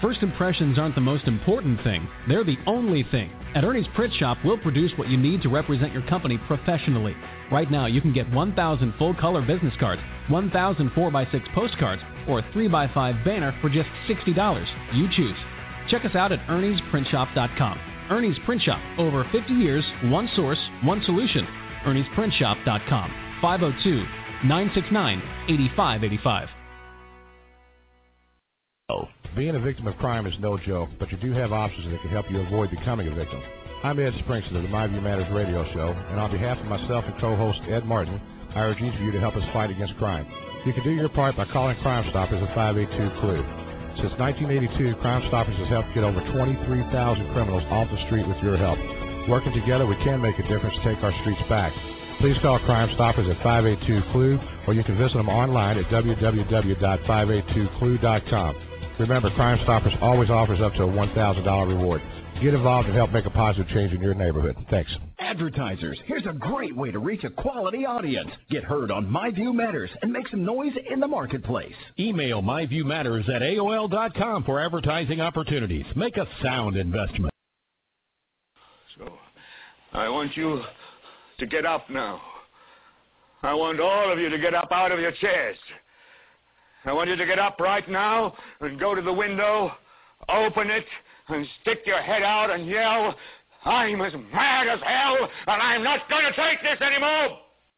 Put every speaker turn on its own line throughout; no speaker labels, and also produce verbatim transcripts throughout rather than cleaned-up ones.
First impressions aren't the most important thing. They're the only thing. At Ernie's Print Shop, we'll produce what you need to represent your company professionally. Right now, you can get one thousand full-color business cards, one thousand four by six postcards, or a three by five banner for just sixty dollars. You choose. Check us out at ernies print shop dot com. Ernie's Print Shop. Over fifty years, one source, one solution. ernies print shop dot com. five oh two, nine six nine, eight five eight five.
Being a victim of crime is no joke, but you do have options that can help you avoid becoming a victim. I'm Ed Springston of the My View Matters radio show, and on behalf of myself and co-host Ed Martin, I urge each of you to help us fight against crime. You can do your part by calling Crime Stoppers at five eight two, C L U E. Since nineteen eighty-two, Crime Stoppers has helped get over twenty-three thousand criminals off the street with your help. Working together, we can make a difference to take our streets back. Please call Crime Stoppers at five eight two, C L U E, or you can visit them online at w w w dot five eight two C L U E dot com. Remember, Crime Stoppers always offers up to a one thousand dollars reward. Get involved and help make a positive change in your neighborhood. Thanks.
Advertisers, here's a great way to reach a quality audience. Get heard on My View Matters and make some noise in the marketplace.
Email myviewmatters at A O L dot com for advertising opportunities. Make a sound investment.
So, I want you to get up now. I want all of you to get up out of your chairs. I want you to get up right now and go to the window, open it, and stick your head out and yell, "I'm as mad as hell, and I'm not going to take this anymore!"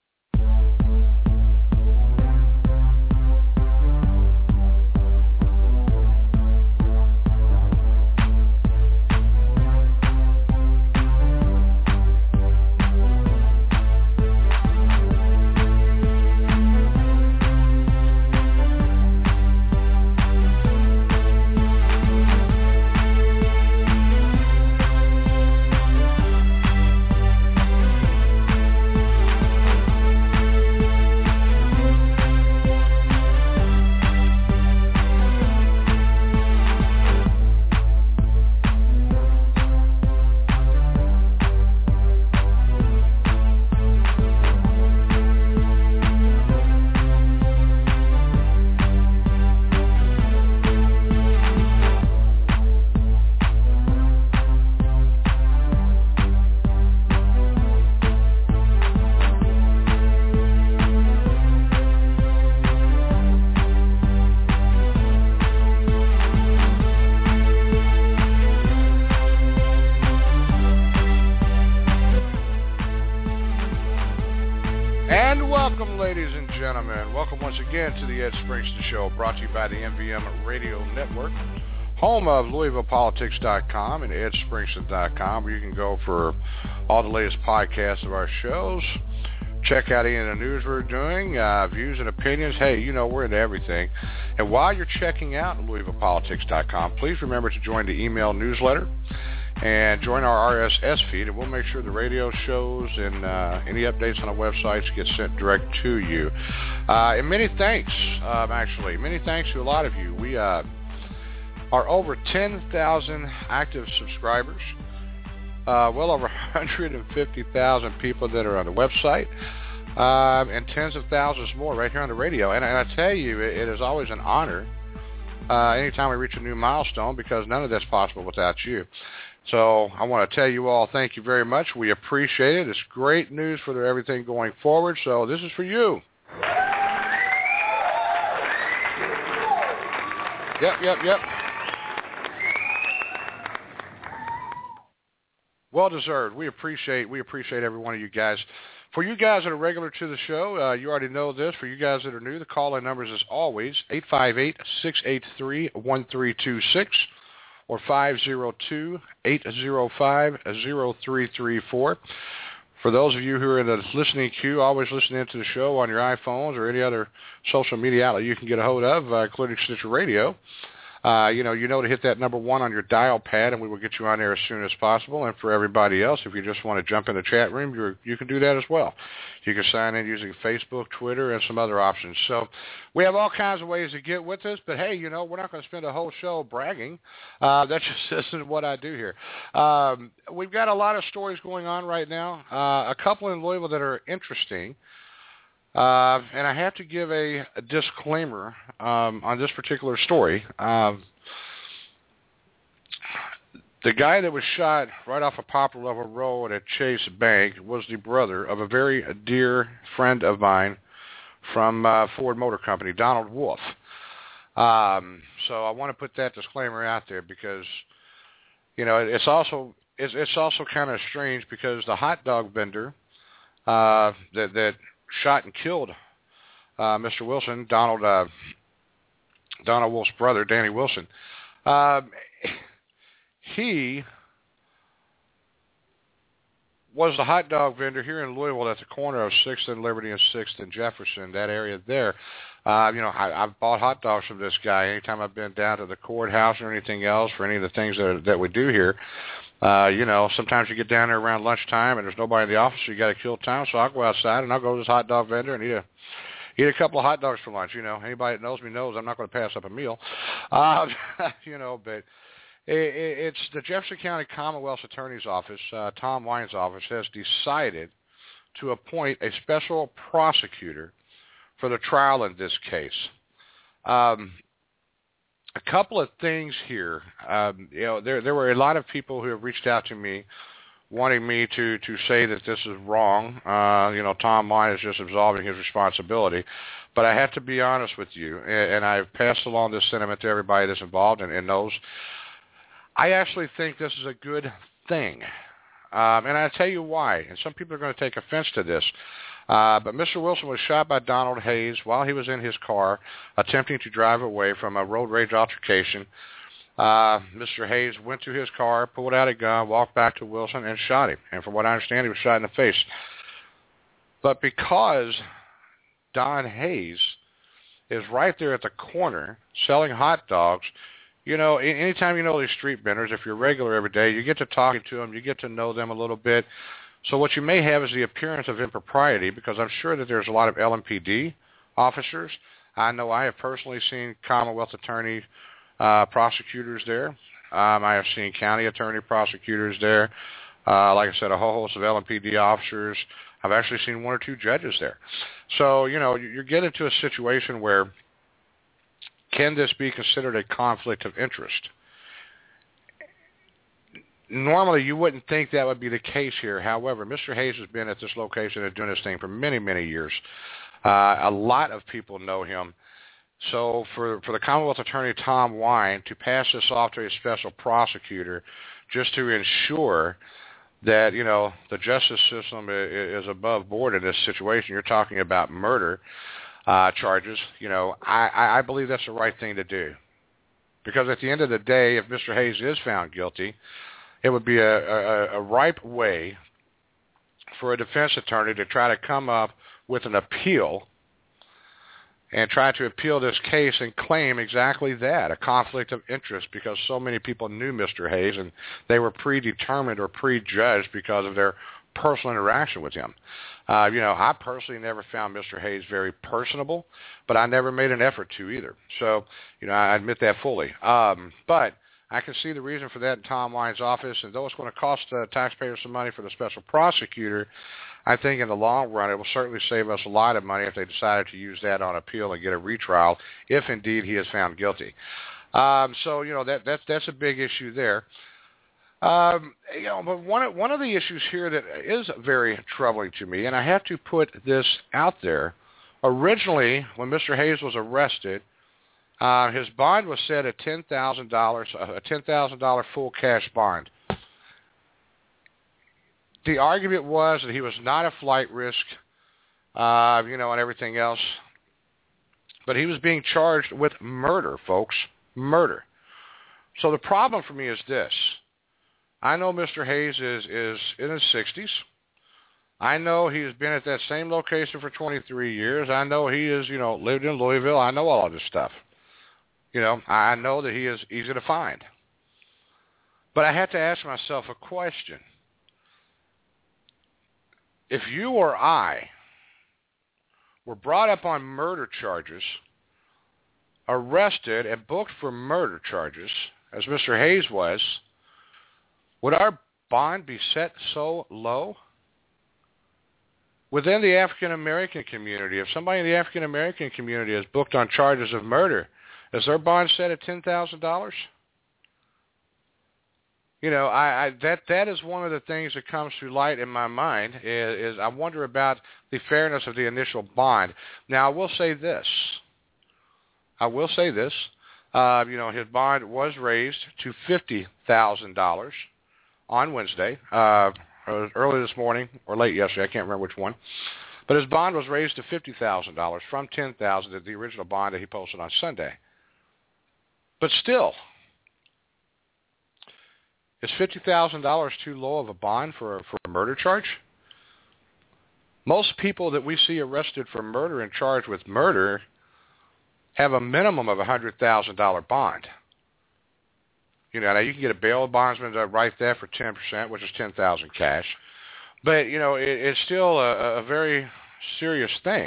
Again to the Ed Springston Show, brought to you by the M V M Radio Network, home of Louisville Politics dot com and Ed Springston dot com, where you can go for all the latest podcasts of our shows. Check out any of the news we're doing, uh, views and opinions. Hey, you know, we're into everything. And while you're checking out Louisville Politics dot com, please remember to join the email newsletter and join our R S S feed, and we'll make sure the radio shows and uh, any updates on our websites get sent direct to you. Uh, and many thanks, um, actually, many thanks to a lot of you. We uh, are over ten thousand active subscribers, uh, well over one hundred fifty thousand people that are on the website, um, and tens of thousands more right here on the radio. And, and I tell you, it, it is always an honor uh, anytime we reach a new milestone, because none of that's possible without you. So I want to tell you all thank you very much. We appreciate it. It's great news for everything going forward. So this is for you. Yep, yep, yep. Well deserved. We appreciate we appreciate every one of you guys. For you guys that are regular to the show, uh, you already know this. For you guys that are new, the call-in numbers is always eight five eight, six eight three, one three two six. Or five oh two, eight oh five, oh three three four. For those of you who are in the listening queue, always listening to the show on your iPhones or any other social media outlet you can get a hold of, uh, including Stitcher Radio. Uh, you know, you know to hit that number one on your dial pad, and we will get you on there as soon as possible. And for everybody else, if you just want to jump in the chat room, you're, you can do that as well. You can sign in using Facebook, Twitter, and some other options. So we have all kinds of ways to get with us. But, hey, you know, we're not going to spend a whole show bragging. Uh, that just isn't what I do here. Um, we've got a lot of stories going on right now, uh, a couple in Louisville that are interesting. Uh, and I have to give a, a disclaimer um, on this particular story. Um, The guy that was shot right off of Poplar Level Road at Chase Bank was the brother of a very dear friend of mine from uh, Ford Motor Company, Donald Wolf. Um, so I want to put that disclaimer out there because, you know, it's also it's, it's also kind of strange because the hot dog vendor uh, that that shot and killed uh, Mister Wilson, Donald uh, Donald Wolf's brother, Danny Wilson, uh, he was the hot dog vendor here in Louisville at the corner of sixth and Liberty and sixth and Jefferson, that area there. Uh, you know, I, I've bought hot dogs from this guy anytime I've been down to the courthouse or anything else for any of the things that that we do here. Uh, you know, sometimes you get down there around lunchtime and there's nobody in the office, so you got to kill time. So I'll go outside and I'll go to this hot dog vendor and eat a eat a couple of hot dogs for lunch. You know, anybody that knows me knows I'm not going to pass up a meal. Uh, you know, but it, it, it's the Jefferson County Commonwealth's Attorney's Office, uh, Tom Wine's office, has decided to appoint a special prosecutor for the trial in this case. Um, a couple of things here. Um, you know, there there were a lot of people who have reached out to me wanting me to, to say that this is wrong. Uh, you know, Tom Wine is just absolving his responsibility. But I have to be honest with you, and, and I've passed along this sentiment to everybody that's involved and, and knows. I actually think this is a good thing. Um, and I'll tell you why. And some people are going to take offense to this. Uh, but Mister Wilson was shot by Donald Hayes while he was in his car attempting to drive away from a road rage altercation. Uh, Mister Hayes went to his car, pulled out a gun, walked back to Wilson, and shot him. And from what I understand, he was shot in the face. But because Don Hayes is right there at the corner selling hot dogs, you know, anytime you know these street vendors, if you're regular every day, you get to talking to them, you get to know them a little bit. So what you may have is the appearance of impropriety, because I'm sure that there's a lot of L M P D officers. I know I have personally seen Commonwealth attorney uh, prosecutors there. Um, I have seen county attorney prosecutors there. Uh, like I said, a whole host of L M P D officers. I've actually seen one or two judges there. So, you know, you're getting to a situation where, can this be considered a conflict of interest? Normally, you wouldn't think that would be the case here. However, Mister Hayes has been at this location and doing this thing for many, many years. Uh, a lot of people know him. So for for the Commonwealth Attorney, Tom Wine, to pass this off to a special prosecutor just to ensure that, you know, the justice system is above board in this situation, you're talking about murder uh, charges, you know, I, I believe that's the right thing to do. Because at the end of the day, if Mister Hayes is found guilty, it would be a, a, a ripe way for a defense attorney to try to come up with an appeal and try to appeal this case and claim exactly that, a conflict of interest, because so many people knew Mister Hayes and they were predetermined or prejudged because of their personal interaction with him. Uh, you know, I personally never found Mister Hayes very personable, but I never made an effort to either. So, you know, I admit that fully. Um, but I can see the reason for that in Tom Wine's office, and though it's going to cost uh, taxpayers some money for the special prosecutor, I think in the long run it will certainly save us a lot of money if they decided to use that on appeal and get a retrial, if indeed he is found guilty. Um, so, you know, that, that's, that's a big issue there. Um, you know, but one of, one of the issues here that is very troubling to me, and I have to put this out there, originally when Mister Hayes was arrested, Uh, his bond was set at ten thousand dollars, a ten thousand dollars full cash bond. The argument was that he was not a flight risk, uh, you know, and everything else. But he was being charged with murder, folks, murder. So the problem for me is this. I know Mister Hayes is, is in his sixties. I know he has been at that same location for twenty-three years. I know he has, you know, lived in Louisville. I know all of this stuff. You know, I know that he is easy to find. But I have to ask myself a question. If you or I were brought up on murder charges, arrested and booked for murder charges, as Mister Hayes was, would our bond be set so low? Within the African-American community, if somebody in the African-American community is booked on charges of murder, is their bond set at ten thousand dollars? you know, I, I that that is one of the things that comes to light in my mind is, is I wonder about the fairness of the initial bond. Now, I will say this. I will say this. Uh, you know, his bond was raised to fifty thousand dollars on Wednesday, uh, early this morning or late yesterday. I can't remember which one. But his bond was raised to fifty thousand dollars from ten thousand dollars, the original bond that he posted on Sunday. But still, is fifty thousand dollars too low of a bond for, for a murder charge? Most people that we see arrested for murder and charged with murder have a minimum of a one hundred thousand dollars bond. You know, now you can get a bail bondsman to write that for ten percent, which is ten thousand dollars cash. But, you know, it, it's still a, a very serious thing.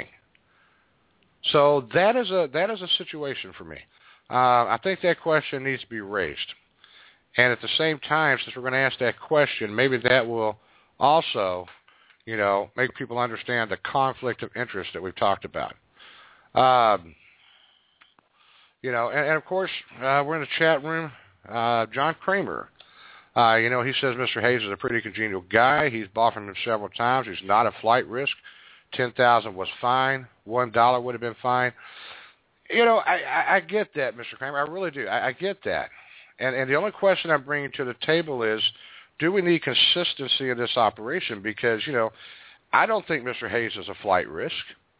So that is a that is a situation for me. Uh, I think that question needs to be raised. And at the same time, since we're going to ask that question, maybe that will also, you know, make people understand the conflict of interest that we've talked about. Um, you know, and, and of course, uh, we're in the chat room. Uh, John Kramer, uh, you know, he says Mister Hayes is a pretty congenial guy. He's bought from him several times. He's not a flight risk. ten thousand dollars was fine. one dollar would have been fine. You know, I, I, I get that, Mister Kramer. I really do. I, I get that. And, and the only question I'm bringing to the table is, do we need consistency in this operation? Because, you know, I don't think Mister Hayes is a flight risk.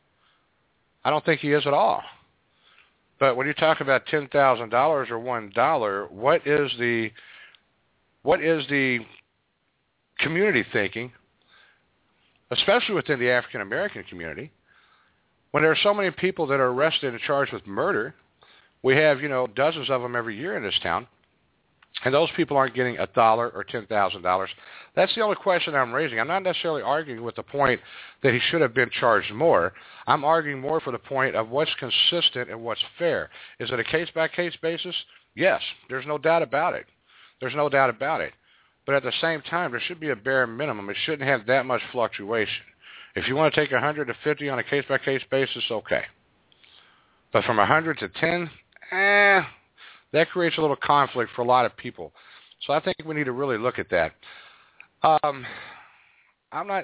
I don't think he is at all. But when you talk about ten thousand dollars or one dollar, what is the what is the community thinking, especially within the African American community, when there are so many people that are arrested and charged with murder? We have, you know, dozens of them every year in this town, and those people aren't getting a dollar or ten thousand dollars. That's the only question I'm raising. I'm not necessarily arguing with the point that he should have been charged more. I'm arguing more for the point of what's consistent and what's fair. Is it a case-by-case basis? Yes, there's no doubt about it. There's no doubt about it. But at the same time, there should be a bare minimum. It shouldn't have that much fluctuation. If you want to take one hundred to fifty on a case-by-case basis, okay. But from one hundred to ten, eh, that creates a little conflict for a lot of people. So I think we need to really look at that. Um, I'm not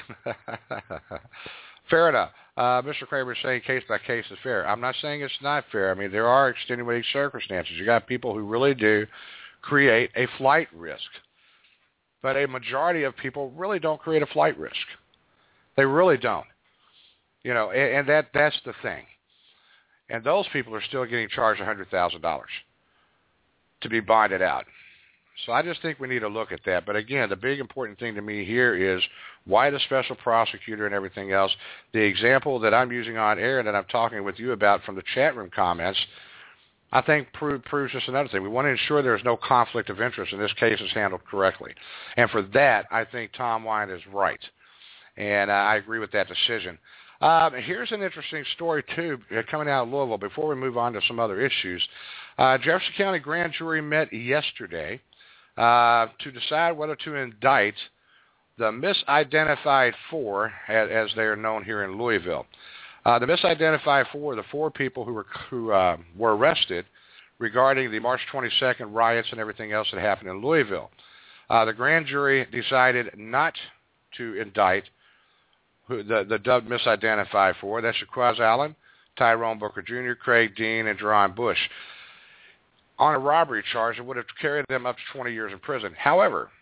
fair enough. Uh, Mister Kramer is saying case by case is fair. I'm not saying it's not fair. I mean, there are extenuating circumstances. You got people who really do create a flight risk, but a majority of people really don't create a flight risk. They really don't. You know, and, and that that's the thing. And those people are still getting charged one hundred thousand dollars to be bonded out. So I just think we need to look at that. But again, the big important thing to me here is why the special prosecutor and everything else. The example that I'm using on air and that I'm talking with you about from the chat room comments, I think prove, proves just another thing. We want to ensure there's no conflict of interest and this case is handled correctly. And for that, I think Tom Wine is right. And uh, I agree with that decision. Um, here's an interesting story, too, coming out of Louisville before we move on to some other issues. Uh, Jefferson County grand jury met yesterday uh, to decide whether to indict the misidentified four, as, as they are known here in Louisville. Uh, the misidentified four, the four people who were who uh, were arrested regarding the March twenty-second riots and everything else that happened in Louisville. Uh, the grand jury decided not to indict who, the, the dubbed misidentified four. That's Shaquaz Allen, Tyrone Booker Junior, Craig Dean, and Jerron Bush. On a robbery charge that would have carried them up to twenty years in prison. However,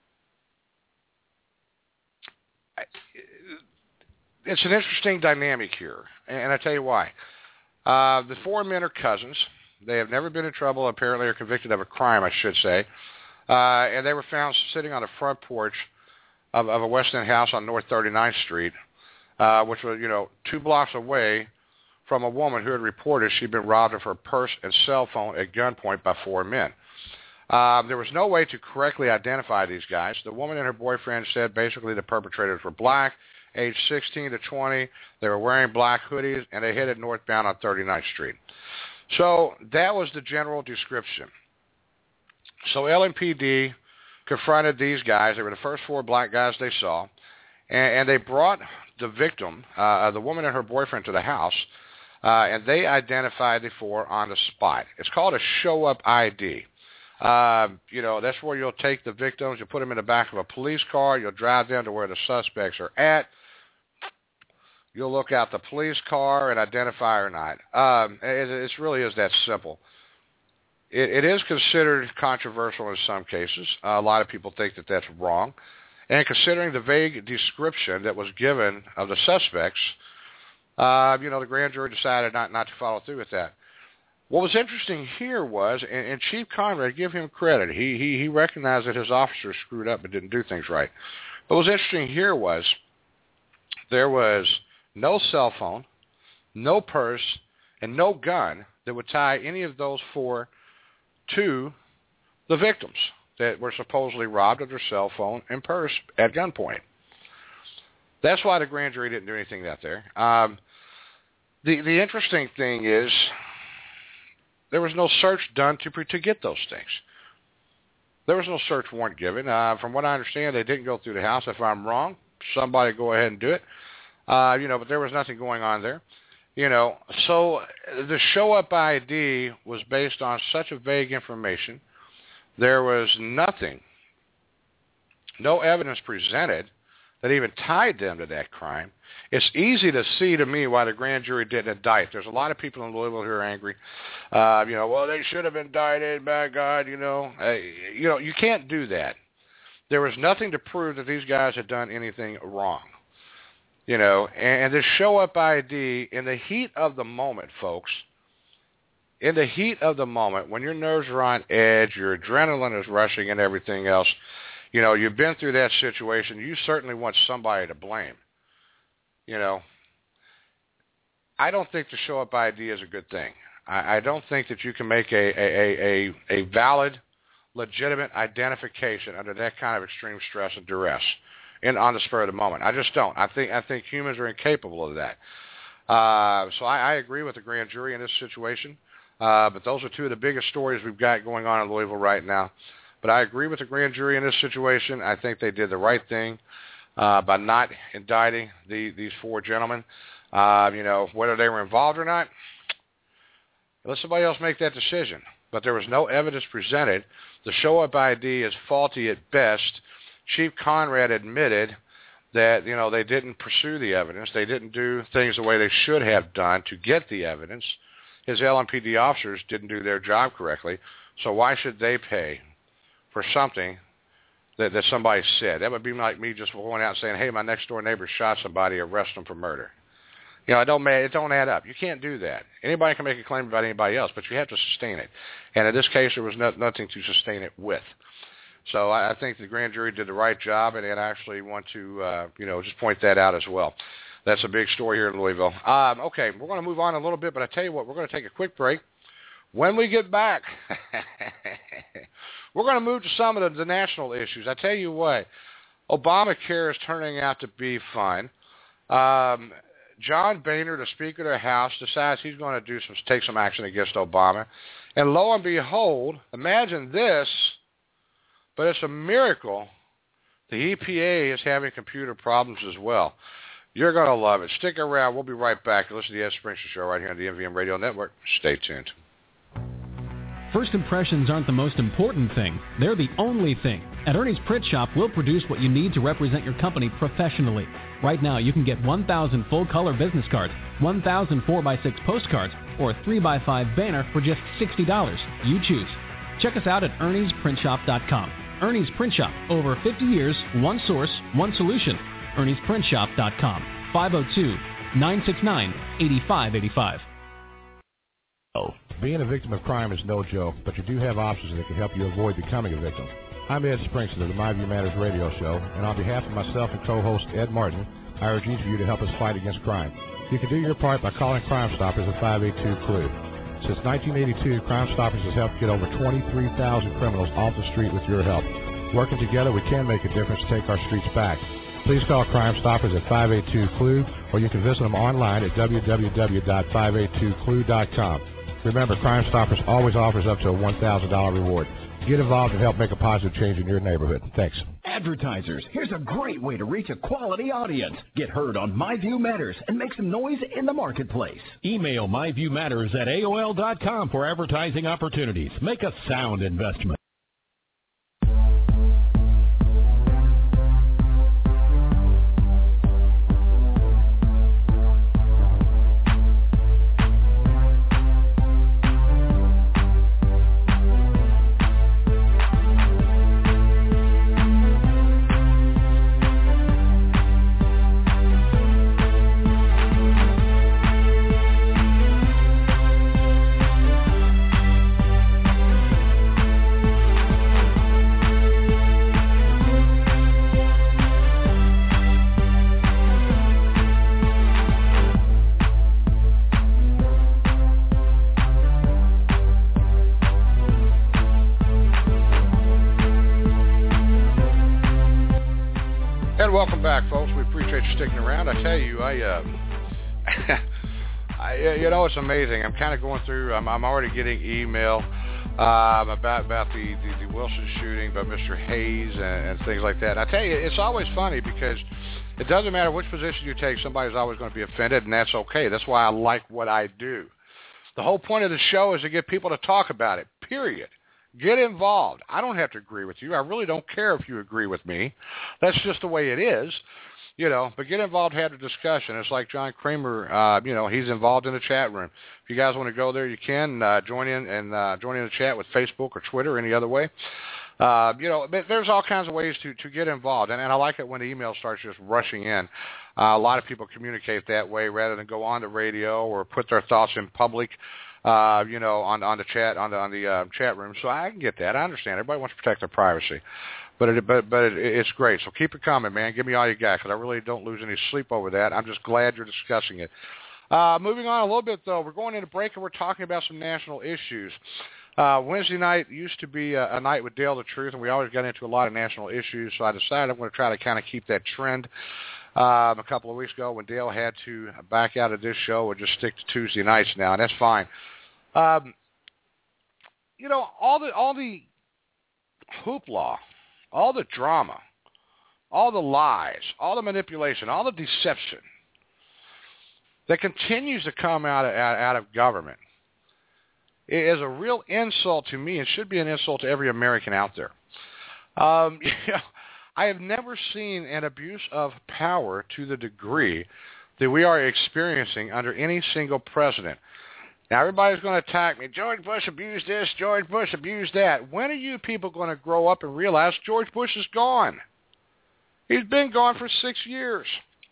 it's an interesting dynamic here, and I tell you why. Uh, the four men are cousins. They have never been in trouble, apparently, or convicted of a crime, I should say. Uh, and they were found sitting on the front porch of, of a West End house on North thirty-ninth Street, uh, which was, you know, two blocks away from a woman who had reported she'd been robbed of her purse and cell phone at gunpoint by four men. Um, there was no way to correctly identify these guys. The woman and her boyfriend said basically the perpetrators were black, aged sixteen to twenty. They were wearing black hoodies, and they headed northbound on thirty-ninth Street. So that was the general description. So L M P D confronted these guys. They were the first four black guys they saw, and, and they brought the victim, uh, the woman and her boyfriend, to the house, uh, and they identified the four on the spot. It's called a show-up I D. Uh, you know, that's where you'll take the victims, you'll put them in the back of a police car, you'll drive them to where the suspects are at. You'll look out the police car and identify or not. Um, it, it really is that simple. It, it is considered controversial in some cases. Uh, a lot of people think that that's wrong. And considering the vague description that was given of the suspects, uh, you know, the grand jury decided not, not to follow through with that. What was interesting here was, and, and Chief Conrad, give him credit, he, he, he recognized that his officers screwed up and didn't do things right. But what was interesting here was there was no cell phone, no purse, and no gun that would tie any of those four to the victims that were supposedly robbed of their cell phone and purse at gunpoint. That's why the grand jury didn't do anything out there. Um, the the interesting thing is there was no search done to to get those things. There was no search warrant given. Uh, from what I understand, they didn't go through the house. If I'm wrong, somebody go ahead and do it. Uh, you know, but there was nothing going on there. You know, so the show-up I D was based on such a vague information. There was nothing, no evidence presented that even tied them to that crime. It's easy to see to me why the grand jury didn't indict. There's a lot of people in Louisville who are angry. Uh, you know, well, they should have indicted, by God, you know. Uh, you know, you can't do that. There was nothing to prove that these guys had done anything wrong. You know, and this show-up I D, in the heat of the moment, folks, in the heat of the moment, when your nerves are on edge, your adrenaline is rushing and everything else, you know, you've been through that situation, you certainly want somebody to blame. You know, I don't think the show-up I D is a good thing. I, I don't think that you can make a, a, a, a valid, legitimate identification under that kind of extreme stress and duress. In, on the spur of the moment. I just don't. I think I think humans are incapable of that. Uh, so I, I agree with the grand jury in this situation. Uh, but those are two of the biggest stories we've got going on in Louisville right now. But I agree with the grand jury in this situation. I think they did the right thing uh, by not indicting the, these four gentlemen. Uh, you know, whether they were involved or not, let somebody else make that decision. But there was no evidence presented. The show-up I D is faulty at best. Chief Conrad admitted that, you know, they didn't pursue the evidence. They didn't do things the way they should have done to get the evidence. His L M P D officers didn't do their job correctly. So why should they pay for something that, that somebody said? That would be like me just going out and saying, hey, my next-door neighbor shot somebody, arrest them for murder. You know, it don't, it don't add up. You can't do that. Anybody can make a claim about anybody else, but you have to sustain it. And in this case, there was no, nothing to sustain it with. So I think the grand jury did the right job, and I actually want to, uh, you know, just point that out as well. That's a big story here in Louisville. Um, okay, we're going to move on a little bit, but I tell you what, we're going to take a quick break. When we get back, we're going to move to some of the, the national issues. I tell you what, Obamacare is turning out to be fun. Um, John Boehner, the Speaker of the House, decides he's going to do some, take some action against Obama. And lo and behold, imagine this, but it's a miracle. The E P A is having computer problems as well. You're going to love it. Stick around. We'll be right back. Listen to the Ed Springston Show right here on the M V M Radio Network. Stay tuned.
First impressions aren't the most important thing. They're the only thing. At Ernie's Print Shop, we'll produce what you need to represent your company professionally. Right now, you can get one thousand full-color business cards, one thousand four by six postcards, or a three by five banner for just sixty dollars. You choose. Check us out at Ernie's Print Shop dot com. Ernie's Print Shop. Over fifty years, one source, one solution. Ernie's Print Shop dot com. five oh two, nine six nine, eight five eight five.
Being a victim of crime is no joke, but you do have options that can help you avoid becoming a victim. I'm Ed Springston of the My View Matters radio show, and on behalf of myself and co-host Ed Martin, I urge each of you to help us fight against crime. You can do your part by calling Crime Stoppers at five eight two, C L U E. Since nineteen eighty-two, Crime Stoppers has helped get over twenty-three thousand criminals off the street with your help. Working together, we can make a difference to take our streets back. Please call Crime Stoppers at five eight two, C L U E, or you can visit them online at w w w dot five eight two C L U E dot com. Remember, Crime Stoppers always offers up to a one thousand dollars reward. Get involved and help make a positive change in your neighborhood. Thanks.
Advertisers, here's a great way to reach a quality audience. Get heard on My View Matters and make some noise in the marketplace.
Email myviewmatters at A O L dot com for advertising opportunities. Make a sound investment.
welcome back, folks. We appreciate you sticking around. I tell you, I, uh, I you know, it's amazing. I'm kind of going through. I'm, I'm already getting email um, about about the, the, the Wilson shooting, about Mister Hayes and, and things like that. And I tell you, it's always funny because it doesn't matter which position you take. Somebody's always going to be offended, and that's okay. That's why I like what I do. The whole point of the show is to get people to talk about it, period. Get involved. I don't have to agree with you. I really don't care if you agree with me. That's just the way it is, you know. But get involved, have a discussion. It's like John Kramer, uh, you know, he's involved in the chat room. If you guys want to go there, you can uh, join in and uh, join in the chat with Facebook or Twitter or any other way. Uh, you know, but there's all kinds of ways to, to get involved. And, and I like it when the email starts just rushing in. Uh, a lot of people communicate that way rather than go on the radio or put their thoughts in public. Uh, you know, on on the chat on the on the uh, chat room, so I can get that. I understand. Everybody wants to protect their privacy, but it, but but it, it's great. So keep it coming, man. Give me all you got, because I really don't lose any sleep over that. I'm just glad you're discussing it. Uh, moving on a little bit, though, we're going into break and we're talking about some national issues. Uh, Wednesday night used to be a, a night with Dale the Truth, and we always got into a lot of national issues. So I decided I'm going to try to kind of keep that trend. Um, a couple of weeks ago, when Dale had to back out of this show, we'll just stick to Tuesday nights now, and that's fine. Um, you know, all the all the hoopla, all the drama, all the lies, all the manipulation, all the deception that continues to come out of, out of government is a real insult to me and should be an insult to every American out there. Um, you know, I have never seen an abuse of power to the degree that we are experiencing under any single president. Now, everybody's going to attack me. George Bush abused this. George Bush abused that. When are you people going to grow up and realize George Bush is gone? He's been gone for six years.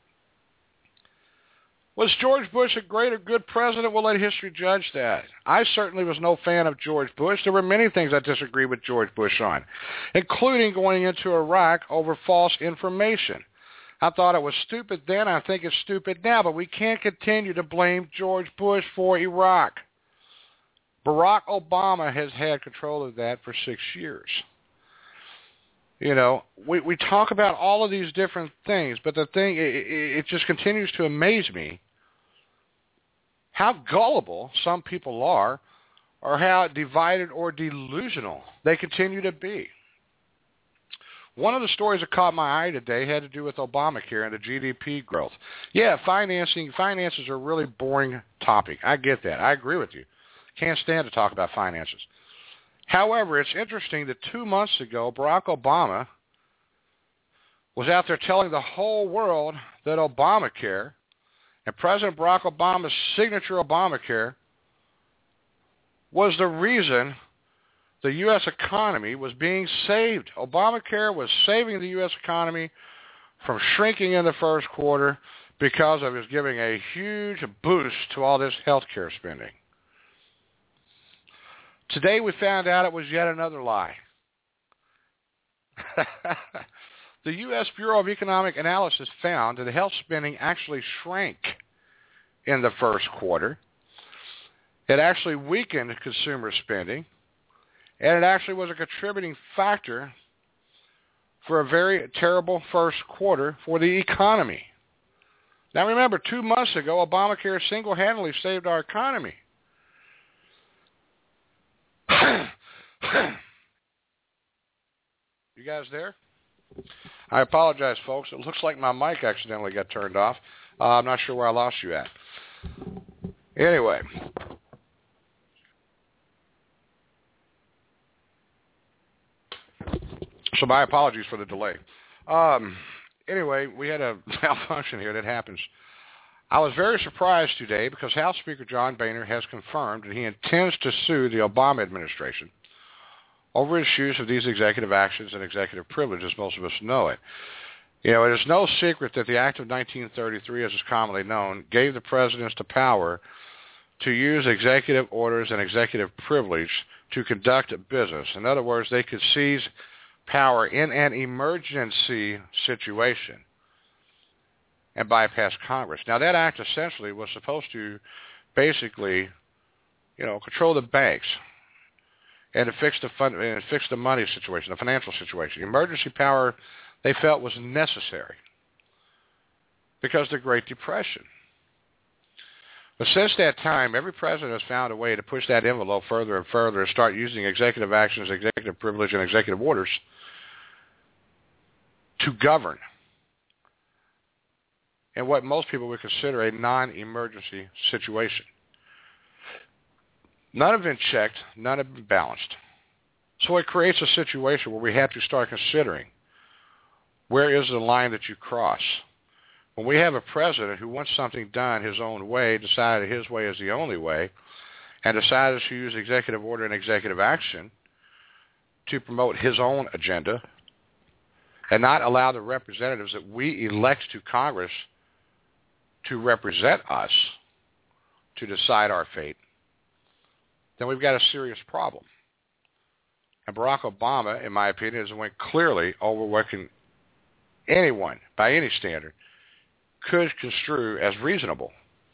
Was George Bush a great or good president? We'll let history judge that. I certainly was no fan of George Bush. There were many things I disagreed with George Bush on, including going into Iraq over false information. I thought it was stupid then. I think it's stupid now, but we can't continue to blame George Bush for Iraq. Barack Obama has had control of that for six years. You know, we, we talk about all of these different things, but the thing, it, it just continues to amaze me how gullible some people are, or how divided or delusional they continue to be. One of the stories that caught my eye today had to do with Obamacare and the G D P growth. Yeah, financing, finances are a really boring topic. I get that. I agree with you. Can't stand to talk about finances. However, it's interesting that two months ago, Barack Obama was out there telling the whole world that Obamacare and President Barack Obama's signature Obamacare was the reason the U S economy was being saved. Obamacare was saving the U S economy from shrinking in the first quarter because of his giving a huge boost to all this health care spending. Today we found out it was yet another lie. The U S Bureau of Economic Analysis found that the health spending actually shrank in the first quarter. It actually weakened consumer spending. And it actually was a contributing factor for a very terrible first quarter for the economy. Now remember, two months ago, Obamacare single-handedly saved our economy. You guys there? I apologize, folks. It looks like my mic accidentally got turned off. Uh, I'm not sure where I lost you at. Anyway. So my apologies for the delay. Um, anyway, we had a malfunction here. That happens. I was very surprised today because House Speaker John Boehner has confirmed that he intends to sue the Obama administration over his use of these executive actions and executive privileges. Most of us know it. You know, it is no secret that the Act of nineteen thirty-three, as is commonly known, gave the presidents the power to use executive orders and executive privilege to conduct business. In other words, they could seize power in an emergency situation and bypass Congress. Now, that act essentially was supposed to basically, you know, control the banks and to fix the fund and fix the money situation, the financial situation. Emergency power they felt was necessary. because of the Great Depression. But since that time, every president has found a way to push that envelope further and further and start using executive actions, executive privilege, and executive orders to govern in what most people would consider a non-emergency situation. None have been checked, none have been balanced. So it creates a situation where we have to start considering, where is the line that you cross? When we have a president who wants something done his own way, decided his way is the only way, and decided to use executive order and executive action to promote his own agenda and not allow the representatives that we elect to Congress to represent us to decide our fate, then we've got a serious problem. And Barack Obama, in my opinion, has went clearly over what can anyone, by any standard, could construe as reasonable.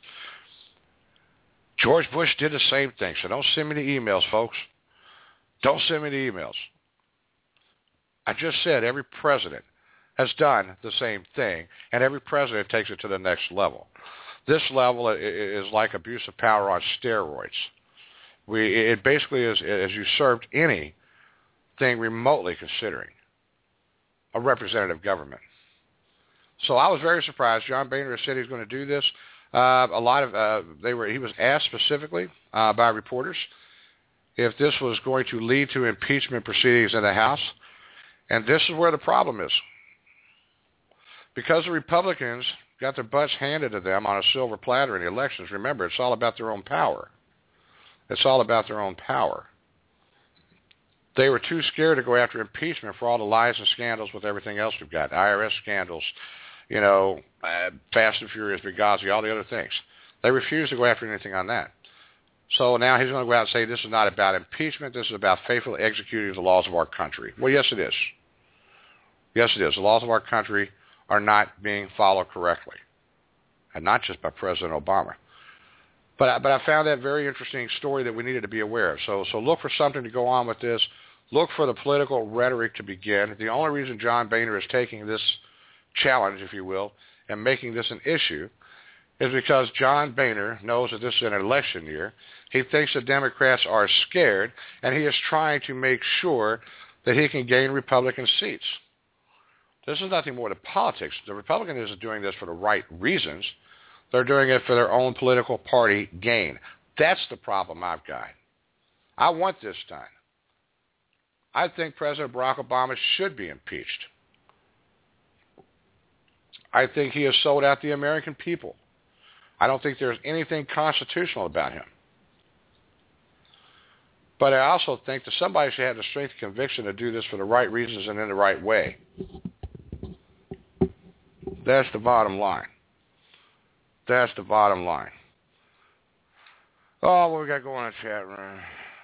George Bush did the same thing, so don't send me the emails, folks. Don't send me the emails. I just said every president has done the same thing, and every president takes it to the next level. This level is like abuse of power on steroids. We, it basically is, has usurped anything remotely considering a representative government. So I was very surprised. John Boehner said he's going to do this. Uh, a lot of uh, they were. He was asked specifically uh, by reporters if this was going to lead to impeachment proceedings in the House, and this is where the problem is. Because the Republicans got their butts handed to them on a silver platter in the elections. Remember, it's all about their own power. It's all about their own power. They were too scared to go after impeachment for all the lies and scandals with everything else we've got. I R S scandals, you know, uh, Fast and Furious, Benghazi, all the other things. They refused to go after anything on that. So now he's going to go out and say this is not about impeachment. This is about faithfully executing the laws of our country. Well, yes, it is. Yes, it is. The laws of our country are not being followed correctly, and not just by President Obama. But I, but I found that very interesting story that we needed to be aware of. So so look for something to go on with this. Look for the political rhetoric to begin. The only reason John Boehner is taking this challenge, if you will, and making this an issue is because John Boehner knows that this is an election year. He thinks the Democrats are scared, and he is trying to make sure that he can gain Republican seats. This is nothing more than politics. The Republicans isn't doing this for the right reasons. They're doing it for their own political party gain. That's the problem I've got. I want this done. I think President Barack Obama should be impeached. I think he has sold out the American people. I don't think there's anything constitutional about him. But I also think that somebody should have the strength and conviction to do this for the right reasons and in the right way. That's the bottom line. That's the bottom line. Oh, what we got going in the chat room?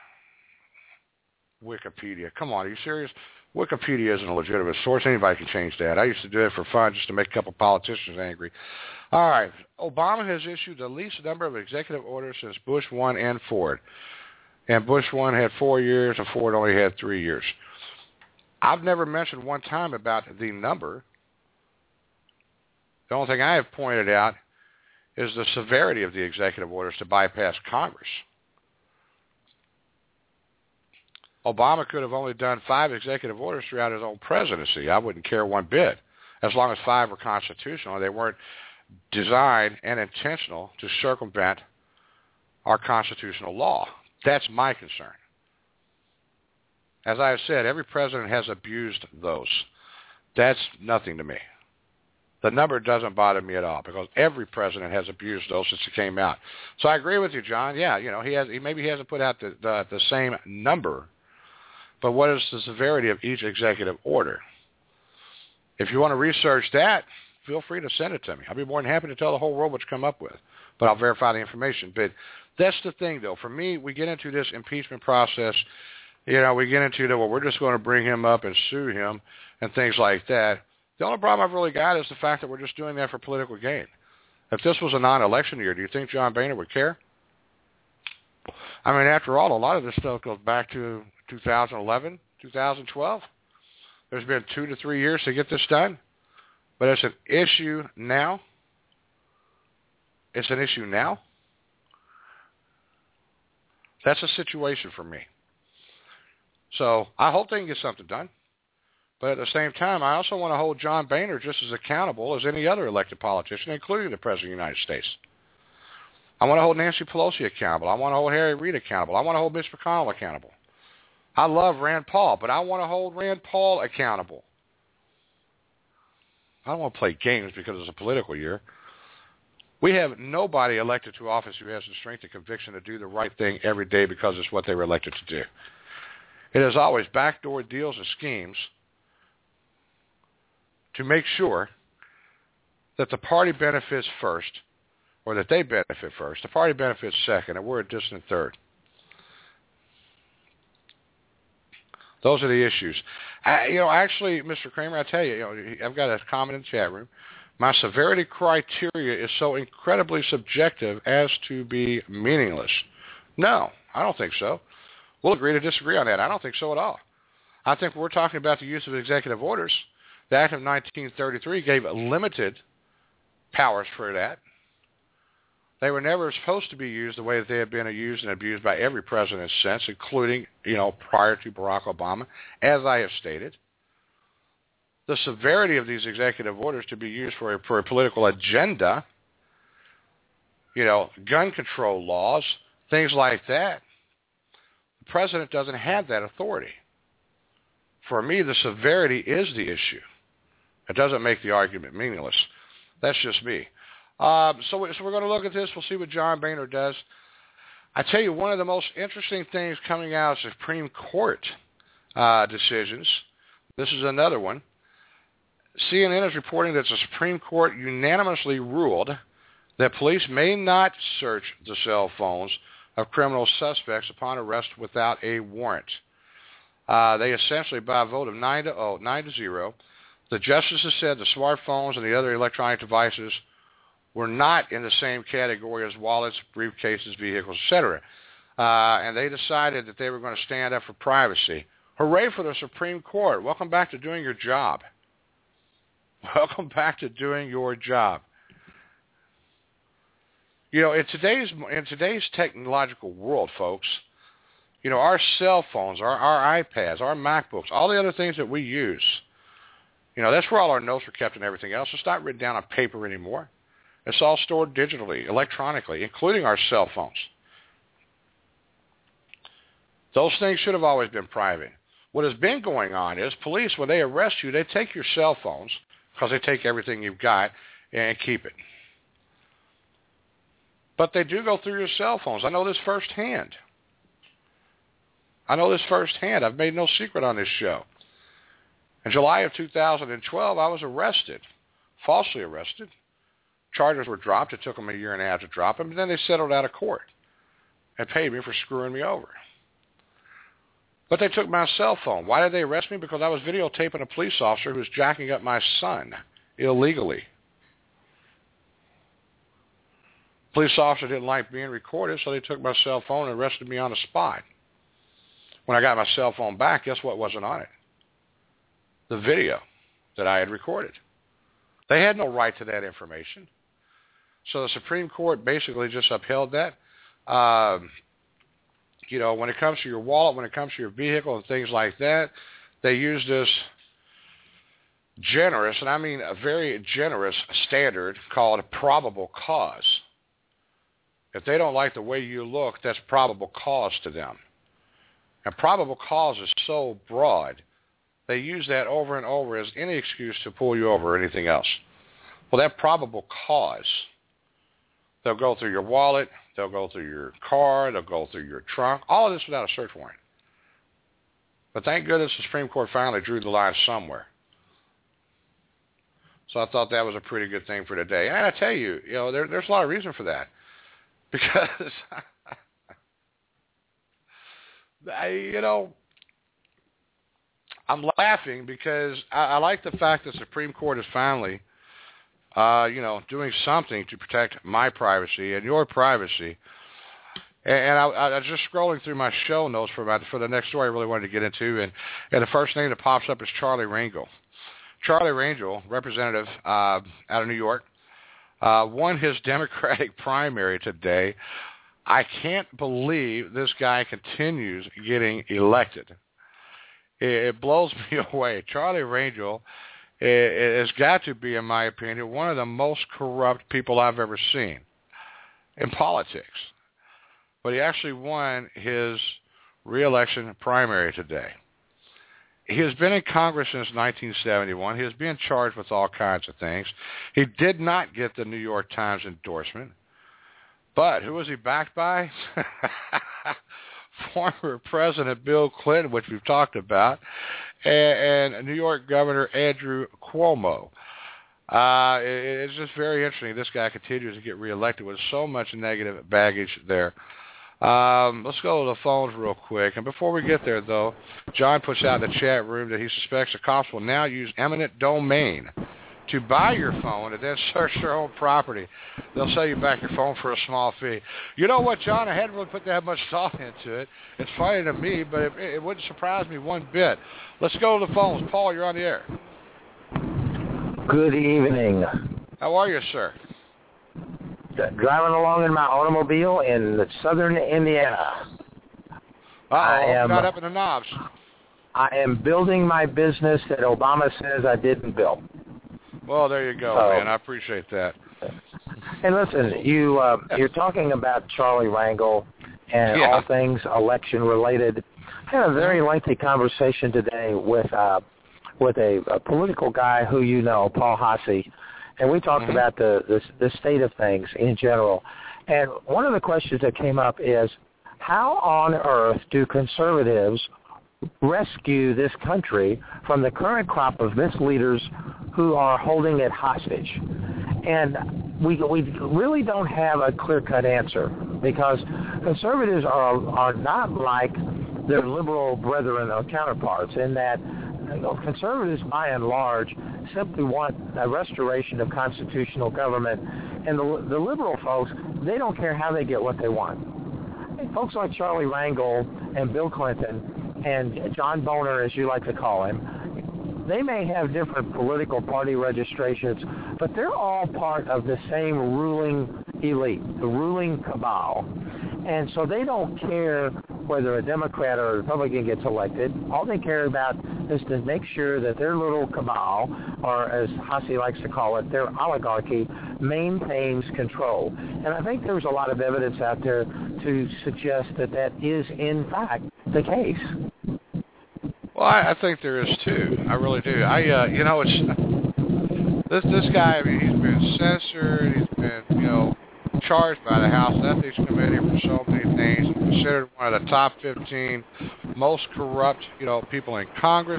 Wikipedia. Come on, are you serious? Wikipedia isn't a legitimate source. Anybody can change that. I used to do it for fun just to make a couple politicians angry. All right. Obama has issued the least number of executive orders since Bush one and Ford. And Bush one had four years and Ford only had three years. I've never mentioned one time about the number. The only thing I have pointed out is the severity of the executive orders to bypass Congress. Obama could have only done five executive orders throughout his own presidency. I wouldn't care one bit, as long as five were constitutional. They weren't designed and intentional to circumvent our constitutional law. That's my concern. As I have said, every president has abused those. That's nothing to me. The number doesn't bother me at all because every president has abused those since it came out. So I agree with you, John. Yeah, you know, he has. He maybe he hasn't put out the, the, the same number, but what is the severity of each executive order? If you want to research that, feel free to send it to me. I'll be more than happy to tell the whole world what you come up with, but I'll verify the information. But that's the thing, though. For me, we get into this impeachment process. You know, we get into the, well, we're just going to bring him up and sue him and things like that. The only problem I've really got is the fact that we're just doing that for political gain. If this was a non-election year, do you think John Boehner would care? I mean, after all, a lot of this stuff goes back to two thousand eleven, two thousand twelve. There's been two to three years to get this done. But it's an issue now. it's an issue now. That's a situation for me. So I hope they can get something done. But at the same time, I also want to hold John Boehner just as accountable as any other elected politician, including the President of the United States. I want to hold Nancy Pelosi accountable. I want to hold Harry Reid accountable. I want to hold Mitch McConnell accountable. I love Rand Paul, but I want to hold Rand Paul accountable. I don't want to play games because it's a political year. We have nobody elected to office who has the strength and conviction to do the right thing every day because it's what they were elected to do. It is always backdoor deals and schemes to make sure that the party benefits first, or that they benefit first, the party benefits second, and we're a distant third. Those are the issues. I, you know, actually, Mister Kramer, I tell you, you know, I've got a comment in the chat room. My severity criteria is so incredibly subjective as to be meaningless. No, I don't think so. We'll agree to disagree on that. I don't think so at all. I think we're talking about the use of executive orders. The Act of nineteen thirty-three gave limited powers for that. They were never supposed to be used the way that they have been used and abused by every president since, including, you know, prior to Barack Obama, as I have stated. The severity of these executive orders to be used for a, for a political agenda, you know, gun control laws, things like that, the president doesn't have that authority. For me, the severity is the issue. It doesn't make the argument meaningless. That's just me. Um, so, so we're going to look at this. We'll see what John Boehner does. I tell you, one of the most interesting things coming out of Supreme Court uh, decisions, this is another one. C N N is reporting that the Supreme Court unanimously ruled that police may not search the cell phones of criminal suspects upon arrest without a warrant. Uh, they essentially, by a vote of nine to oh, nine to zero, the justices said the smartphones and the other electronic devices were not in the same category as wallets, briefcases, vehicles, et cetera. Uh, and they decided that they were going to stand up for privacy. Hooray for the Supreme Court. Welcome back to doing your job. Welcome back to doing your job. You know, in today's in today's technological world, folks, you know, our cell phones, our, our iPads, our MacBooks, all the other things that we use, you know, that's where all our notes are kept and everything else. It's not written down on paper anymore. It's all stored digitally, electronically, including our cell phones. Those things should have always been private. What has been going on is police, when they arrest you, they take your cell phones, because they take everything you've got, and keep it. But they do go through your cell phones. I know this firsthand. I know this firsthand. I've made no secret on this show. In July of two thousand twelve, I was arrested, falsely arrested. Charges were dropped. It took them a year and a half to drop them, and then they settled out of court and paid me for screwing me over. But they took my cell phone. Why did they arrest me? Because I was videotaping a police officer who was jacking up my son illegally. Police officer didn't like being recorded, so they took my cell phone and arrested me on the spot. When I got my cell phone back, guess what wasn't on it? The video that I had recorded. They had no right to that information. So the Supreme Court basically just upheld that. Um, you know, when it comes to your wallet, when it comes to your vehicle and things like that, they use this generous, and I mean a very generous standard called probable cause. If they don't like the way you look, that's probable cause to them. And probable cause is so broad, they use that over and over as any excuse to pull you over or anything else. Well, that probable cause, they'll go through your wallet, they'll go through your car, they'll go through your trunk, all of this without a search warrant. But thank goodness the Supreme Court finally drew the line somewhere. So I thought that was a pretty good thing for today. And I tell you, you know, there, there's a lot of reason for that. Because, I, you know, I'm laughing because I, I like the fact that the Supreme Court is finally, uh, you know, doing something to protect my privacy and your privacy. And, and I, I was just scrolling through my show notes for about for the next story I really wanted to get into, and, and the first name that pops up is Charlie Rangel. Charlie Rangel, representative uh, out of New York, uh, won his Democratic primary today. I can't believe this guy continues getting elected. It, it blows me away. Charlie Rangel it, it has got to be, in my opinion, one of the most corrupt people I've ever seen in politics. But he actually won his re-election primary today. He has been in Congress since nineteen seventy-one. He has been charged with all kinds of things. He did not get the New York Times endorsement. But who was he backed by? Former President Bill Clinton, which we've talked about, and, and New York Governor Andrew Cuomo. Uh, it, it's just very interesting. This guy continues to get reelected with so much negative baggage there. Um, let's go to the phones real quick. And before we get there, though, John puts out in the chat room that he suspects the cops will now use eminent domain to buy your phone and then search their own property. They'll sell you back your phone for a small fee. You know what, John? I hadn't really put that much thought into it. It's funny to me, but it, it wouldn't surprise me one bit. Let's go to the phones. Paul, you're on the air.
Good evening.
How are you, sir?
Driving along in my automobile in southern Indiana.
Uh-oh, I am not up in the knobs.
I am building my business that Obama says I didn't build.
Well, there you go, so, man. I appreciate that.
And listen, you, uh, you're talking about Charlie Rangel and
yeah.
all things election-related. I had a very lengthy conversation today with uh, with a, a political guy who you know, Paul Hasse, and we talked mm-hmm. about the, the the state of things in general. And one of the questions that came up is, how on earth do conservatives rescue this country from the current crop of misleaders who are holding it hostage? And we we really don't have a clear-cut answer, because conservatives are are not like their liberal brethren or counterparts in that, you know, conservatives, by and large, simply want a restoration of constitutional government, and the, the liberal folks, they don't care how they get what they want. And folks like Charlie Rangel and Bill Clinton and John Boehner, as you like to call him, they may have different political party registrations, but they're all part of the same ruling elite, the ruling cabal. And so they don't care whether a Democrat or a Republican gets elected. All they care about is to make sure that their little cabal, or as Hasse likes to call it, their oligarchy, maintains control. And I think there's a lot of evidence out there to suggest that that is, in fact, the case.
Well, I, I think there is, too. I really do. I, uh, you know, it's this this guy, I mean, he's been censored. He's been, you know, charged by the House Ethics Committee for so many things. He's considered one of the top fifteen most corrupt, you know, people in Congress.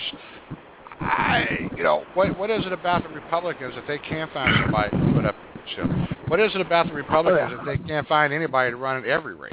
I, you know, what what is it about the Republicans that they can't find somebody to put up against him? What is it about the Republicans that they can't find anybody to run in every race?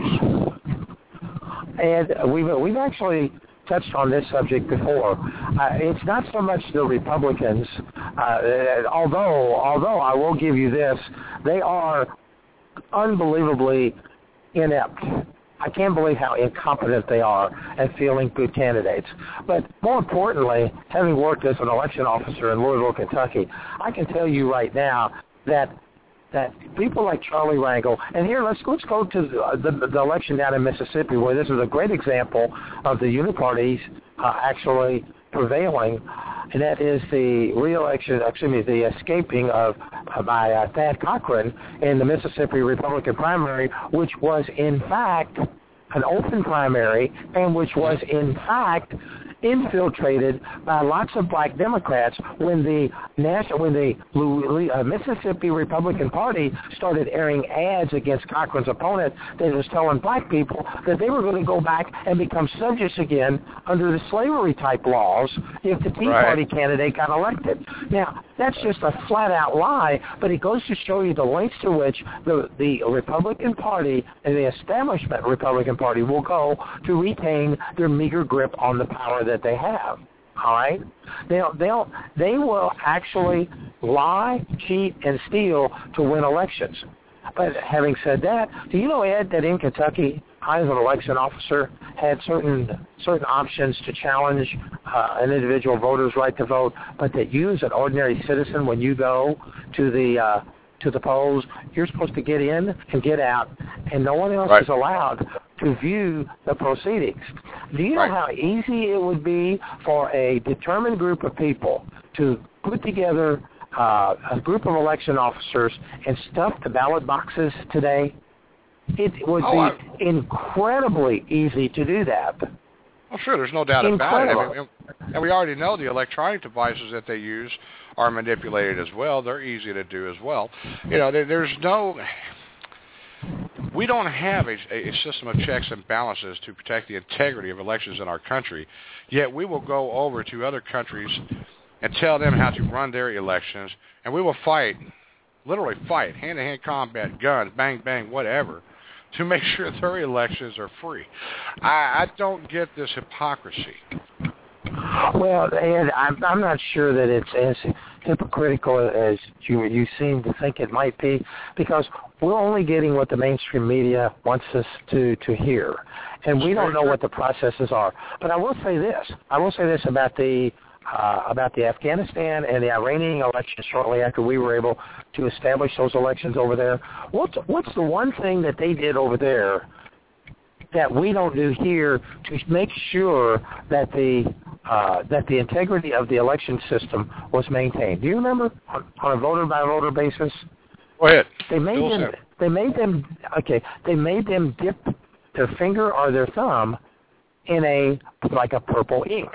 And we've we've actually touched on this subject before. Uh, it's not so much the Republicans, uh, although although I will give you this, they are unbelievably inept. I can't believe how incompetent they are at fielding good candidates. But more importantly, having worked as an election officer in Louisville, Kentucky, I can tell you right now that that people like Charlie Rangel, and here let's let's go to the, the, the election down in Mississippi, where this is a great example of the uniparties uh, actually prevailing, and that is the re-election, excuse me, the escaping of uh, by uh, Thad Cochran in the Mississippi Republican primary, which was in fact an open primary, and which was in fact infiltrated by lots of black Democrats when the national, when the uh, Mississippi Republican Party started airing ads against Cochran's opponent that was telling black people that they were going to go back and become subjects again under the slavery-type laws if the Tea
right.
Party candidate got elected. Now, that's just a flat-out lie, but it goes to show you the lengths to which the, the Republican Party and the establishment Republican Party will go to retain their meager grip on the power that they have. All right, they'll they'll they will actually lie, cheat, and steal to win elections. But having said that, do you know, Ed, that in Kentucky, I, as an election officer, had certain certain options to challenge uh, an individual voter's right to vote, but that you, as an ordinary citizen, when you go to the uh, to the polls. You're supposed to get in and get out, and no one else
right.
is allowed to view the proceedings. Do you know
right.
how easy it would be for a determined group of people to put together uh, a group of election officers and stuff the ballot boxes today? It would
oh,
be
I...
incredibly easy to do that.
Well, sure, there's no doubt
Incredible.
about it. I mean, and we already know the electronic devices that they use are manipulated as well. They're easy to do as well. You know, there, there's no... We don't have a, a system of checks and balances to protect the integrity of elections in our country, yet we will go over to other countries and tell them how to run their elections, and we will fight, literally fight, hand-to-hand combat, guns, bang, bang, whatever, to make sure their elections are free. I, I don't get this hypocrisy.
Well, Ed, I'm, I'm not sure that it's as hypocritical as you you seem to think it might be, because we're only getting what the mainstream media wants us to, to hear, and we don't know what the processes are. But I will say this. I will say this about the uh, about the Afghanistan and the Iranian elections shortly after we were able to establish those elections over there. What's, what's the one thing that they did over there that we don't do here to make sure that the uh, that the integrity of the election system was maintained? Do you remember on, on a voter by voter basis?
Go ahead.
They made
Bill
them.
said.
They made them. Okay. They made them dip their finger or their thumb in a like a purple ink.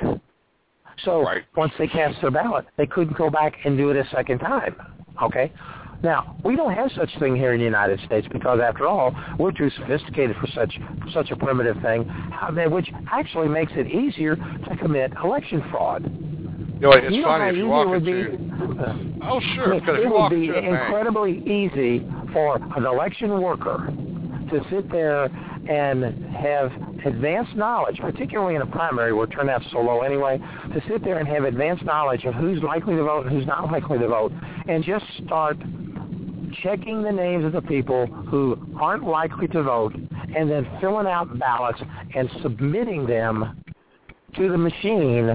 So
right.
once they cast their ballot, they couldn't go back and do it a second time. Okay. Now, we don't have such thing here in the United States because, after all, we're too sophisticated for such for such a primitive thing, which actually makes it easier to commit election fraud.
You know, it's
you know
funny if you walk
into...
Be, oh, sure.
I mean,
if
it
you
would
walk
be
into
incredibly easy for an election worker to sit there and have advanced knowledge, particularly in a primary where turnout's so low anyway, to sit there and have advanced knowledge of who's likely to vote and who's not likely to vote, and just start checking the names of the people who aren't likely to vote, and then filling out ballots and submitting them to the machine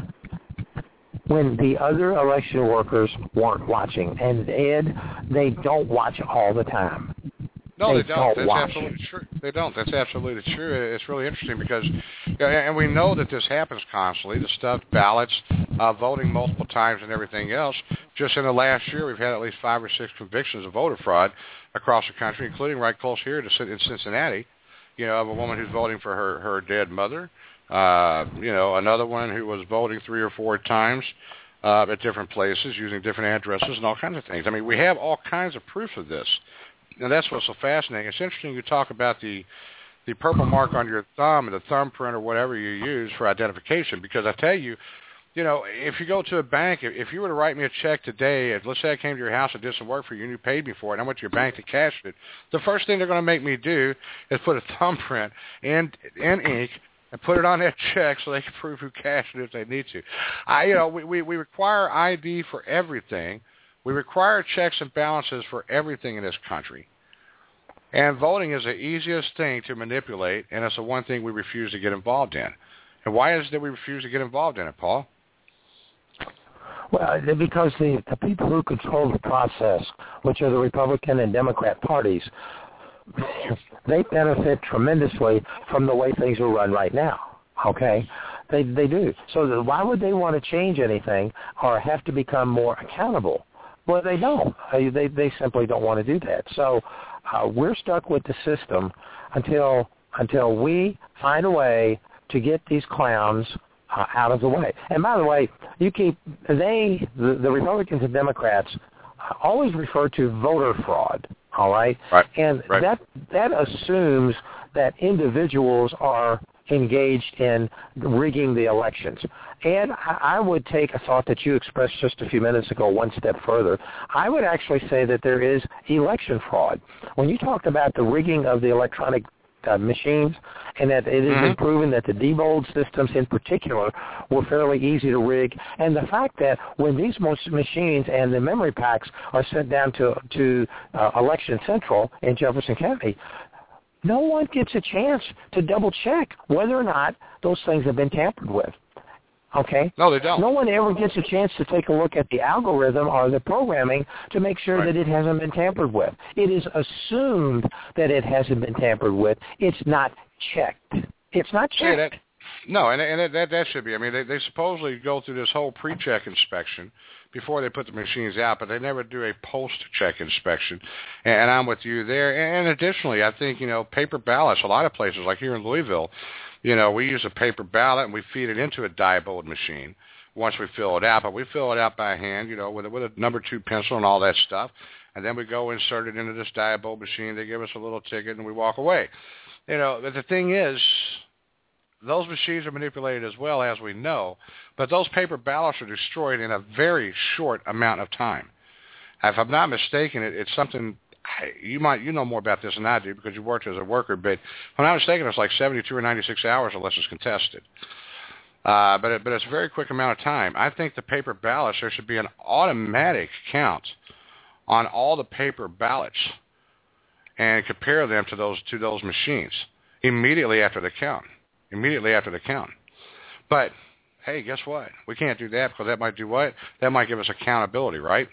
when the other election workers weren't watching. And, Ed, they don't watch all the time.
No,
they,
they don't.
don't
That's
watch.
absolutely true. They don't. That's absolutely true. It's really interesting because, and we know that this happens constantly, the stuffed ballots, uh, voting multiple times and everything else. Just in the last year, we've had at least five or six convictions of voter fraud across the country, including right close here to in Cincinnati, you know, of a woman who's voting for her, her dead mother. Uh, you know, another one who was voting three or four times uh, at different places using different addresses and all kinds of things. I mean, we have all kinds of proof of this. And that's what's so fascinating. It's interesting you talk about the the purple mark on your thumb and the thumbprint or whatever you use for identification, because I tell you, you know, if you go to a bank, if you were to write me a check today, if, let's say I came to your house and did some work for you and you paid me for it and I went to your bank to cash it, the first thing they're going to make me do is put a thumbprint in, in ink and put it on that check so they can prove who cashed it if they need to. I, you know, we, we, we require I D for everything. We require checks and balances for everything in this country. And voting is the easiest thing to manipulate, and it's the one thing we refuse to get involved in. And why is it that we refuse to get involved in it, Paul?
Well, because the, the people who control the process, which are the Republican and Democrat parties, they benefit tremendously from the way things are run right now, okay? They they do. So why would they want to change anything or have to become more accountable? Well, they don't. They they, they simply don't want to do that. So uh, we're stuck with the system until until we find a way to get these clowns uh, out of the way. And by the way, you keep they the, the Republicans and Democrats always refer to voter fraud. All right,
right.
and
right.
that that assumes that individuals are engaged in rigging the elections. And I would take a thought that you expressed just a few minutes ago one step further. I would actually say that there is election fraud. When you talked about the rigging of the electronic uh, machines and that it has
mm-hmm.
been proven that the Diebold systems in particular were fairly easy to rig, and the fact that when these machines and the memory packs are sent down to, to uh, Election Central in Jefferson County, no one gets a chance to double-check whether or not those things have been tampered with. Okay?
No, they don't.
No one ever gets a chance to take a look at the algorithm or the programming to make sure
right.
that it hasn't been tampered with. It is assumed that it hasn't been tampered with. It's not checked. It's not checked.
See, that, no, and, and that, that should be. I mean, they, they supposedly go through this whole pre-check inspection before they put the machines out, but they never do a post-check inspection. And, and I'm with you there. And additionally, I think, you know, paper ballots, a lot of places, like here in Louisville, you know, we use a paper ballot and we feed it into a Diebold machine once we fill it out. But we fill it out by hand, you know, with a, with a number two pencil and all that stuff. And then we go insert it into this Diebold machine. They give us a little ticket and we walk away. You know, but the thing is, those machines are manipulated as well, as we know. But those paper ballots are destroyed in a very short amount of time. If I'm not mistaken, it, it's something... You might you know more about this than I do because you worked as a worker, but if I'm not mistaken, it's like seventy-two or ninety-six hours unless it's contested. Uh, but it, but it's a very quick amount of time. I think the paper ballots, there should be an automatic count on all the paper ballots and compare them to those to those machines immediately after the count. Immediately after the count. But hey, guess what? We can't do that because that might do what? That might give us accountability, right?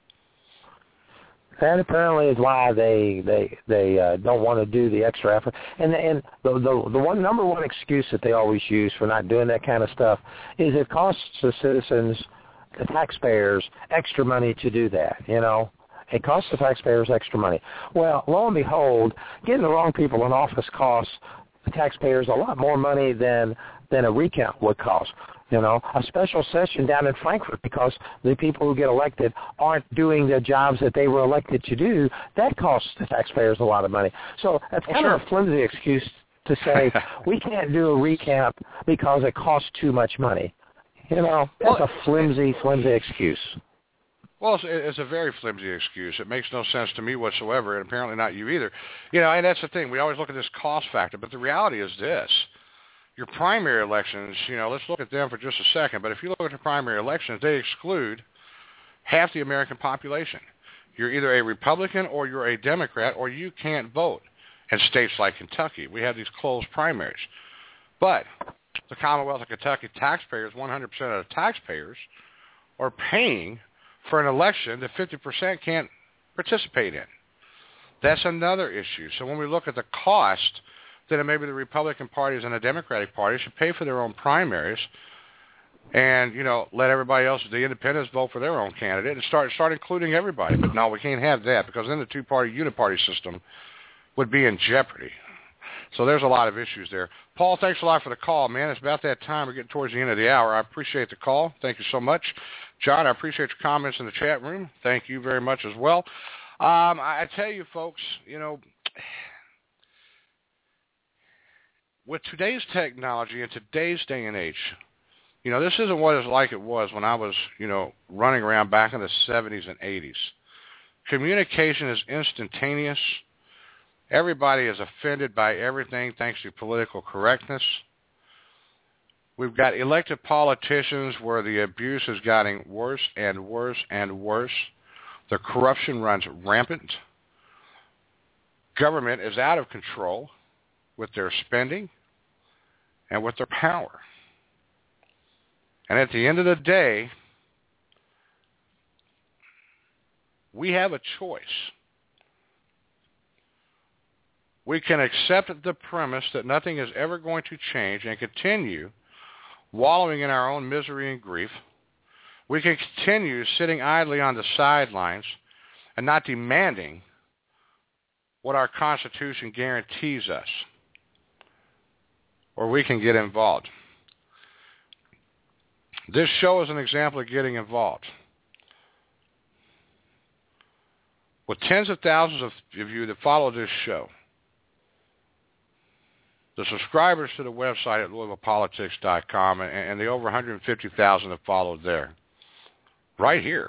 That apparently is why they they they uh, don't want to do the extra effort. And and the, the the one number one excuse that they always use for not doing that kind of stuff is it costs the citizens, the taxpayers, extra money to do that. You know, it costs the taxpayers extra money. Well, lo and behold, getting the wrong people in office costs the taxpayers a lot more money than than a recount would cost. You know, a special session down in Frankfurt because the people who get elected aren't doing the jobs that they were elected to do, that costs the taxpayers a lot of money. So that's kind
well,
of
sure.
a flimsy excuse to say we can't do a recount because it costs too much money. You know, that's
well,
a flimsy, flimsy excuse.
Well, it's, it's a very flimsy excuse. It makes no sense to me whatsoever, and apparently not you either. You know, and that's the thing. We always look at this cost factor, but the reality is this. Your primary elections, you know, let's look at them for just a second. But if you look at the primary elections, they exclude half the American population. You're either a Republican or you're a Democrat, or you can't vote. In states like Kentucky, we have these closed primaries. But the Commonwealth of Kentucky taxpayers, one hundred percent of the taxpayers, are paying for an election that fifty percent can't participate in. That's another issue. So when we look at the cost, then maybe the Republican parties and the Democratic Party should pay for their own primaries and, you know, let everybody else, the independents, vote for their own candidate and start start including everybody. But no, we can't have that because then the two-party uniparty system would be in jeopardy. So there's a lot of issues there. Paul, thanks a lot for the call, man. It's about that time. We're getting towards the end of the hour. I appreciate the call. Thank you so much. John, I appreciate your comments in the chat room. Thank you very much as well. Um, I, I tell you, folks, you know, with today's technology and today's day and age, you know, this isn't what it's like it was when I was, you know, running around back in the seventies and eighties. Communication is instantaneous. Everybody is offended by everything thanks to political correctness. We've got elected politicians where the abuse is getting worse and worse and worse. The corruption runs rampant. Government is out of control with their spending and with their power. And at the end of the day, we have a choice. We can accept the premise that nothing is ever going to change and continue wallowing in our own misery and grief. We can continue sitting idly on the sidelines and not demanding what our Constitution guarantees us. Or we can get involved. This show is an example of getting involved. With tens of thousands of you that follow this show, the subscribers to the website at Louisville Politics dot com and, and the over one hundred fifty thousand that followed there, right here,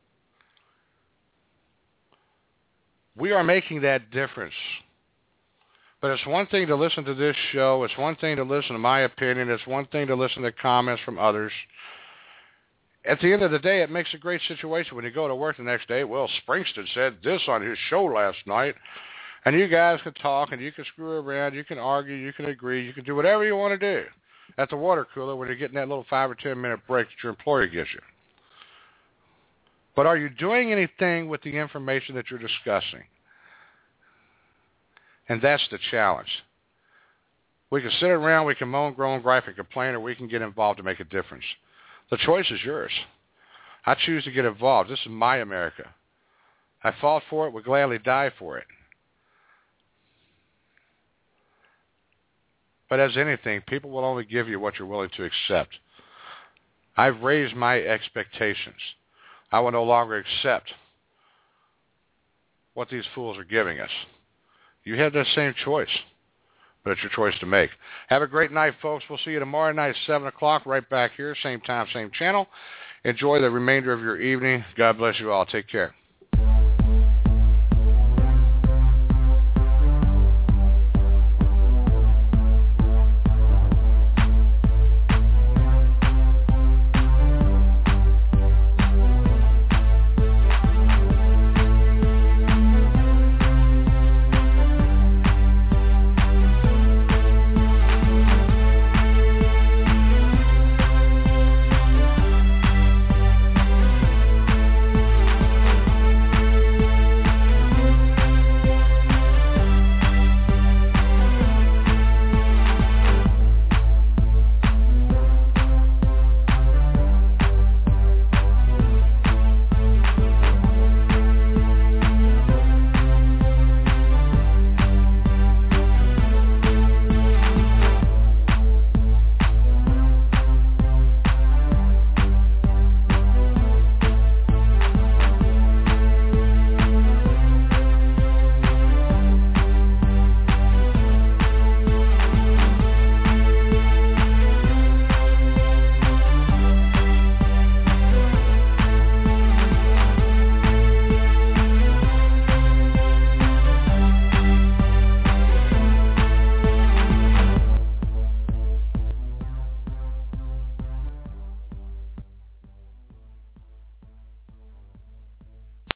we are making that difference. But it's one thing to listen to this show. It's one thing to listen to my opinion. It's one thing to listen to comments from others. At the end of the day, it makes a great situation when you go to work the next day. Well, Springsteen said this on his show last night. And you guys can talk and you can screw around. You can argue. You can agree. You can do whatever you want to do. at the water cooler when you're getting that little five or ten minute break that your employer gives you. But are you doing anything with the information that you're discussing? And that's the challenge. We can sit around, we can moan, groan, gripe, and complain, or we can get involved to make a difference. The choice is yours. I choose to get involved. This is my America. I fought for it, would gladly die for it. But as anything, people will only give you what you're willing to accept. I've raised my expectations. I will no longer accept what these fools are giving us. You have that same choice, but it's your choice to make. Have a great night, folks. We'll see you tomorrow night, seven o'clock, right back here, same time, same channel. Enjoy the remainder of your evening. God bless you all. Take care.